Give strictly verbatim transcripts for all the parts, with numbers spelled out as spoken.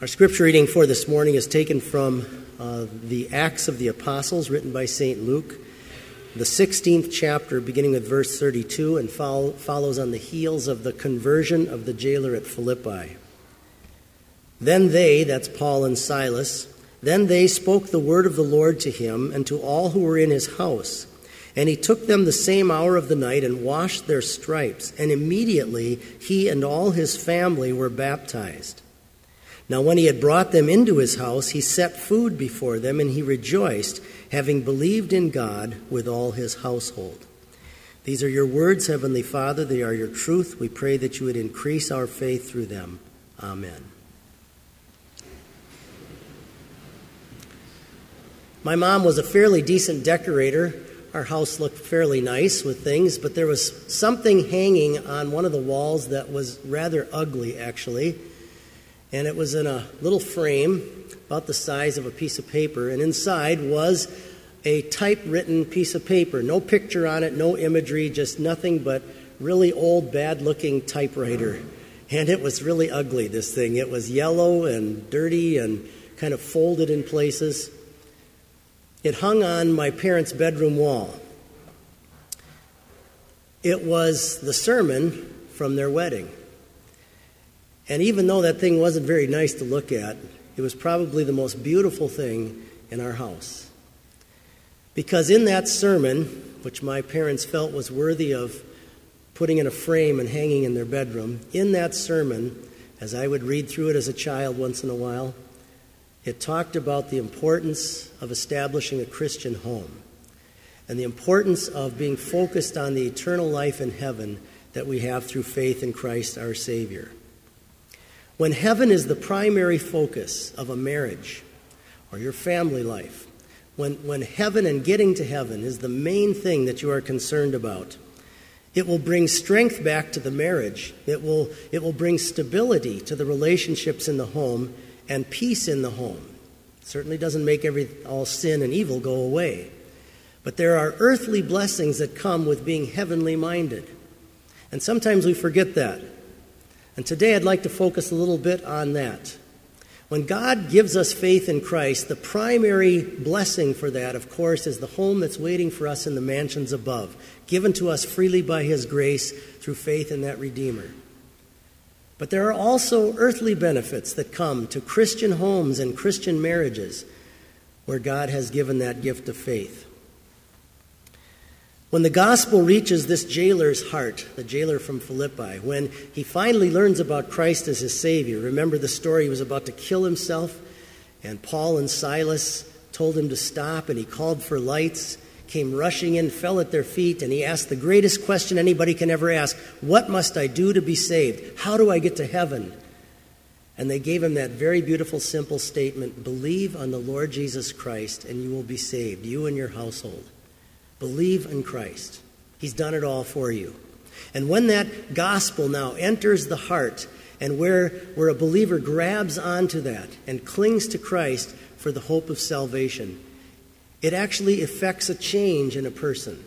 Our scripture reading for this morning is taken from uh, the Acts of the Apostles, written by Saint Luke, the sixteenth chapter, beginning with verse thirty-two, and follow, follows on the heels of the conversion of the jailer at Philippi. Then they, that's Paul and Silas, then they spoke the word of the Lord to him and to all who were in his house. And he took them the same hour of the night and washed their stripes, and immediately he and all his family were baptized. Now when he had brought them into his house, he set food before them, and he rejoiced, having believed in God with all his household. These are your words, Heavenly Father. They are your truth. We pray that you would increase our faith through them. Amen. My mom was a fairly decent decorator. Our house looked fairly nice with things, but there was something hanging on one of the walls that was rather ugly, actually. And it was in a little frame about the size of a piece of paper. And inside was a typewritten piece of paper. No picture on it, no imagery, just nothing but really old, bad-looking typewriter. And it was really ugly, this thing. It was yellow and dirty and kind of folded in places. It hung on my parents' bedroom wall. It was the sermon from their wedding. And even though that thing wasn't very nice to look at, it was probably the most beautiful thing in our house. Because in that sermon, which my parents felt was worthy of putting in a frame and hanging in their bedroom, in that sermon, as I would read through it as a child once in a while, it talked about the importance of establishing a Christian home and the importance of being focused on the eternal life in heaven that we have through faith in Christ our Savior. When heaven is the primary focus of a marriage or your family life, when, when heaven and getting to heaven is the main thing that you are concerned about, it will bring strength back to the marriage. It will, it will bring stability to the relationships in the home and peace in the home. It certainly doesn't make every, all sin and evil go away. But there are earthly blessings that come with being heavenly minded. And sometimes we forget that. And today I'd like to focus a little bit on that. When God gives us faith in Christ, the primary blessing for that, of course, is the home that's waiting for us in the mansions above, given to us freely by his grace through faith in that Redeemer. But there are also earthly benefits that come to Christian homes and Christian marriages where God has given that gift of faith. When the gospel reaches this jailer's heart, the jailer from Philippi, when he finally learns about Christ as his Savior, remember the story, he was about to kill himself, and Paul and Silas told him to stop, and he called for lights, came rushing in, fell at their feet, and he asked the greatest question anybody can ever ask: what must I do to be saved? How do I get to heaven? And they gave him that very beautiful, simple statement: believe on the Lord Jesus Christ, and you will be saved, you and your household. Believe in Christ. He's done it all for you. And when that gospel now enters the heart, and where, where a believer grabs onto that and clings to Christ for the hope of salvation, it actually effects a change in a person.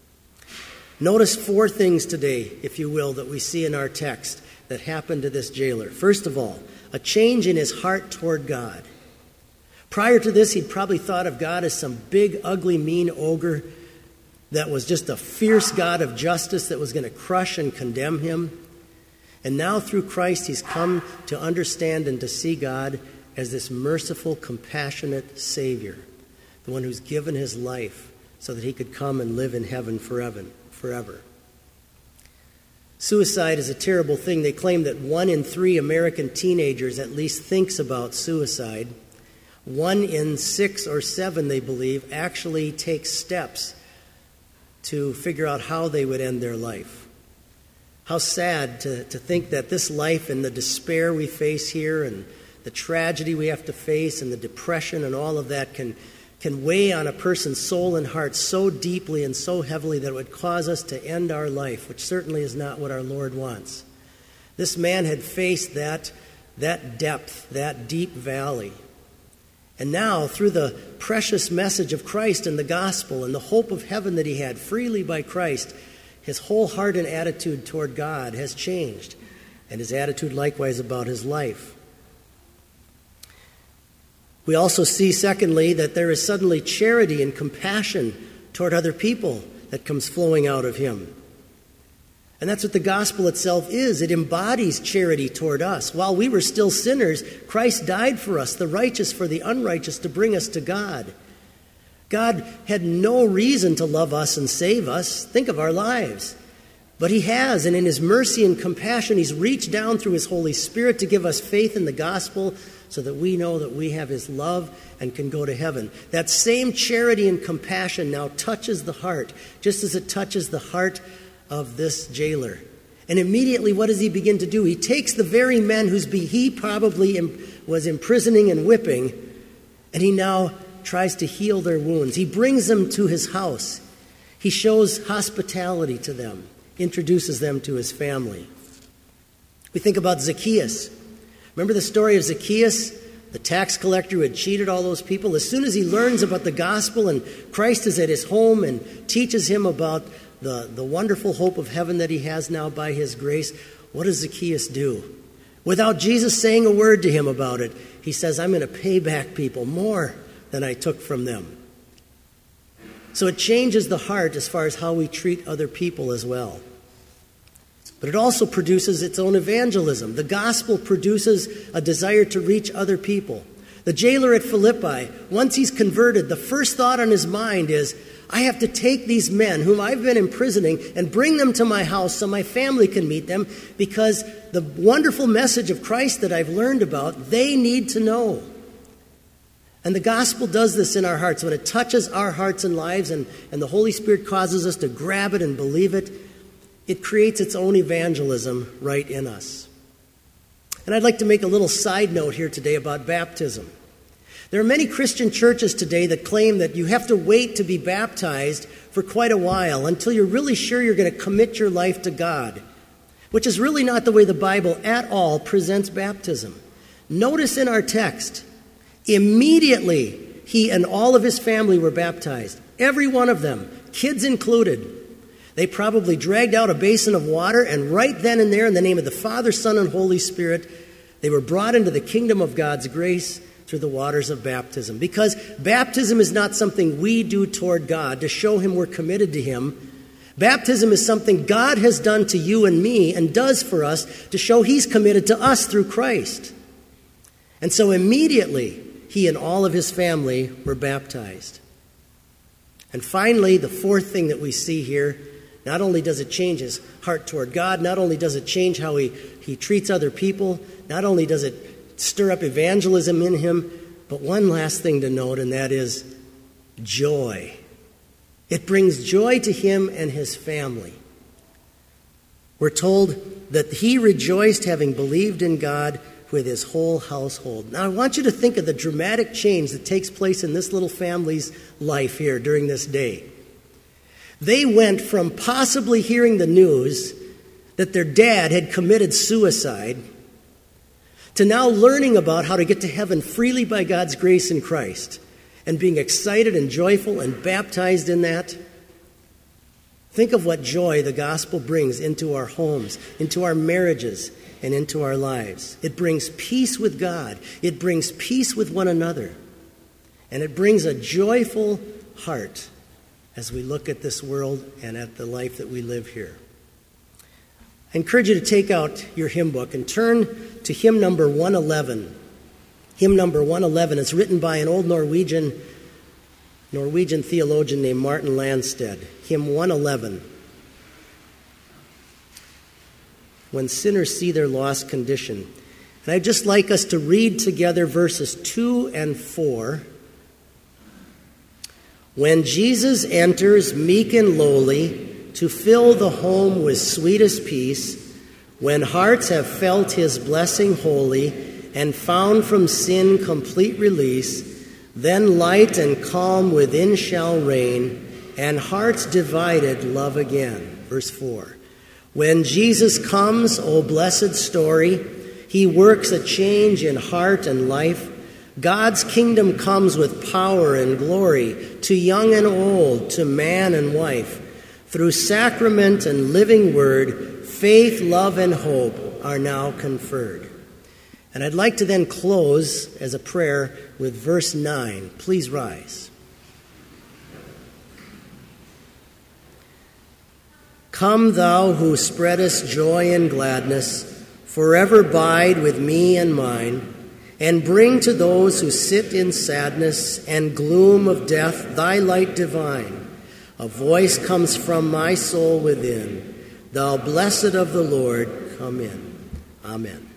Notice four things today, if you will, that we see in our text that happened to this jailer. First of all, a change in his heart toward God. Prior to this, he'd probably thought of God as some big, ugly, mean ogre that was just a fierce God of justice that was going to crush and condemn him. And now through Christ, he's come to understand and to see God as this merciful, compassionate Savior, the one who's given his life so that he could come and live in heaven forever. forever. Suicide is a terrible thing. They claim that one in three American teenagers at least thinks about suicide. One in six or seven, they believe, actually takes steps to figure out how they would end their life. How sad to, to think that this life and the despair we face here and the tragedy we have to face and the depression and all of that can, can weigh on a person's soul and heart so deeply and so heavily that it would cause us to end our life, which certainly is not what our Lord wants. This man had faced that, that depth, that deep valley. And now, through the precious message of Christ and the gospel and the hope of heaven that he had freely by Christ, his whole heart and attitude toward God has changed, and his attitude likewise about his life. We also see, secondly, that there is suddenly charity and compassion toward other people that comes flowing out of him. And that's what the gospel itself is. It embodies charity toward us. While we were still sinners, Christ died for us, the righteous for the unrighteous, to bring us to God. God had no reason to love us and save us. Think of our lives. But he has, and in his mercy and compassion, he's reached down through his Holy Spirit to give us faith in the gospel so that we know that we have his love and can go to heaven. That same charity and compassion now touches the heart, just as it touches the heart of this jailer. And immediately, what does he begin to do? He takes the very men whose be he probably im- was imprisoning and whipping, and he now tries to heal their wounds. He brings them to his house. He shows hospitality to them, introduces them to his family. We think about Zacchaeus. Remember the story of Zacchaeus, the tax collector who had cheated all those people? As soon as he learns about the gospel and Christ is at his home and teaches him about the, the wonderful hope of heaven that he has now by his grace, what does Zacchaeus do? Without Jesus saying a word to him about it, he says, I'm going to pay back people more than I took from them. So it changes the heart as far as how we treat other people as well. But it also produces its own evangelism. The gospel produces a desire to reach other people. The jailer at Philippi, once he's converted, the first thought on his mind is, I have to take these men whom I've been imprisoning and bring them to my house so my family can meet them, because the wonderful message of Christ that I've learned about, they need to know. And the gospel does this in our hearts. When it touches our hearts and lives and, and the Holy Spirit causes us to grab it and believe it, it creates its own evangelism right in us. And I'd like to make a little side note here today about baptism. There are many Christian churches today that claim that you have to wait to be baptized for quite a while until you're really sure you're going to commit your life to God, which is really not the way the Bible at all presents baptism. Notice in our text, immediately he and all of his family were baptized. Every one of them, kids included. They probably dragged out a basin of water, and right then and there, in the name of the Father, Son, and Holy Spirit, they were brought into the kingdom of God's grace through the waters of baptism. Because baptism is not something we do toward God to show him we're committed to him. Baptism is something God has done to you and me and does for us to show he's committed to us through Christ. And so immediately, he and all of his family were baptized. And finally, the fourth thing that we see here, not only does it change his heart toward God, not only does it change how he, he treats other people, not only does it stir up evangelism in him, but one last thing to note, and that is joy. It brings joy to him and his family. We're told that he rejoiced having believed in God with his whole household. Now, I want you to think of the dramatic change that takes place in this little family's life here during this day. They went from possibly hearing the news that their dad had committed suicide to now learning about how to get to heaven freely by God's grace in Christ and being excited and joyful and baptized in that. Think of what joy the gospel brings into our homes, into our marriages, and into our lives. It brings peace with God. It brings peace with one another. And it brings a joyful heart as we look at this world and at the life that we live here. I encourage you to take out your hymn book and turn to hymn number one eleven. Hymn number one eleven is written by an old Norwegian Norwegian theologian named Martin Landstedt. Hymn one eleven. When sinners see their lost condition. And I'd just like us to read together verses two and four. When Jesus enters meek and lowly to fill the home with sweetest peace, when hearts have felt his blessing holy and found from sin complete release, then light and calm within shall reign, and hearts divided love again. Verse four. When Jesus comes, O blessed story, he works a change in heart and life. God's kingdom comes with power and glory to young and old, to man and wife. Through sacrament and living word, faith, love, and hope are now conferred. And I'd like to then close as a prayer with verse nine. Please rise. Come, thou who spreadest joy and gladness, forever bide with me and mine, and bring to those who sit in sadness and gloom of death thy light divine. A voice comes from my soul within. Thou blessed of the Lord, come in. Amen.